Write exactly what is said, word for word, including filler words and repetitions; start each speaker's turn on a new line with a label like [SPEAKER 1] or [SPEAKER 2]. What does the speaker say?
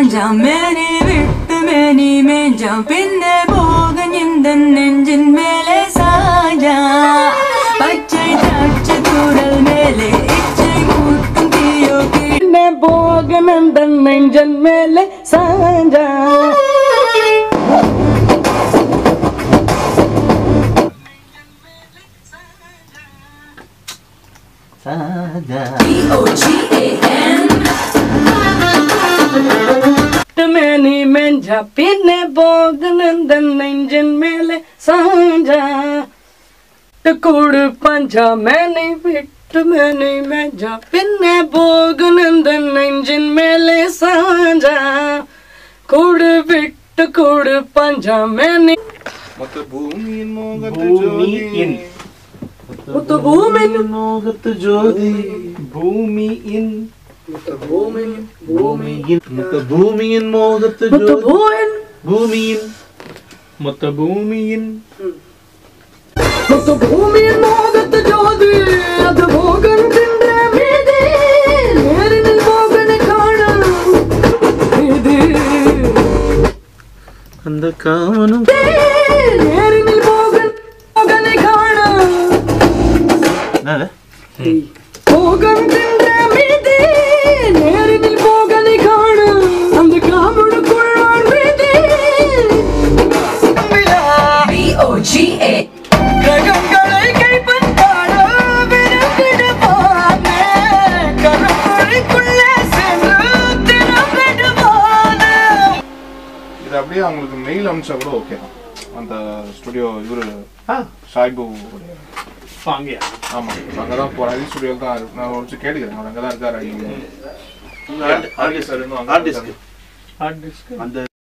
[SPEAKER 1] சாஞ்சா மேனி விட்டு மேனி மேஞ்சா பின்னே போக இந்த நெஞ்சின் மேலே சாஞ்சா பச்சை தாட்சி தூரல் மேலே இச்சை மூட்டும் தீயோ பின்னே போக இந்த நெஞ்சின் மேலே சாஞ்சா D O G A N मैंने मेंझा पीने बोग नंदन नंजन मेले सांझा टकुड़ पंजा मैंने बिट मैंने मेंझा पीने बोग नंदन नंजन मेले सांझा कुड़ बिट कुड़ पंजा मैंने
[SPEAKER 2] मत भूमि मोगत ज्योति
[SPEAKER 1] मत भूमि
[SPEAKER 2] मोगत ज्योति भूमि इन मत भूमि भूमि इन मत भूमि इन मोगत ज्योति भूमि इन मत भूमि इन
[SPEAKER 1] मत भूमि इन मोगत ज्योति अद भोगन तिंद्रे मीदे नेरिन भोगन काण मीदे
[SPEAKER 2] अंद कावनु
[SPEAKER 1] नेरिन भोगन भोगन काण
[SPEAKER 2] नाले
[SPEAKER 1] भोगन तिंद्रे मीदे नेरिन भोगन काण अंद कामुड कुळ्ळान मीदे B O G A गगनगळे கைப்பட்டாட விரகிடு பானே கரப்பொழிக்குள்ளே சென்று திறந்திடுவானே
[SPEAKER 2] இது அப்படியே உங்களுக்கு மெயில் அனுப்பிச்சா கூட ஓகே தான் அந்த ஸ்டுடியோ இவரு சாய்பு
[SPEAKER 3] வாங்கியா
[SPEAKER 2] ஆமா அங்கே தான் போகிறேன் அதே ஸ்டுடியோ தான் இருக்கு நான் ஒரு கேட்டுக்கிறேன் அவர் அங்கே தான் இருக்காரு
[SPEAKER 3] ஹார்ட் டிஸ்க்
[SPEAKER 2] சார் இன்னும்
[SPEAKER 3] ஹார்ட் டிஸ்க் அந்த